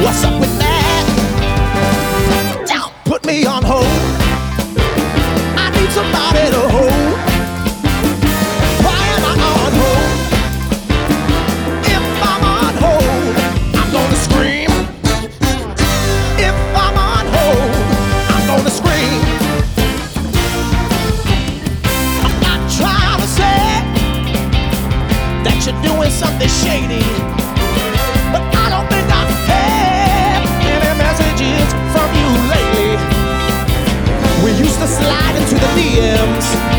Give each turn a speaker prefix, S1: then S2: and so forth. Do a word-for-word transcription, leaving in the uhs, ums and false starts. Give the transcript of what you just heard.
S1: What's up with that? Don't put me on hold. I need somebody to hold. Why am I on hold? If I'm on hold, I'm gonna scream. If I'm on hold, I'm gonna scream. I'm not trying to say that you're doing something shady, but I don't think I've had any messages from you lately. We used to slide into the D Ms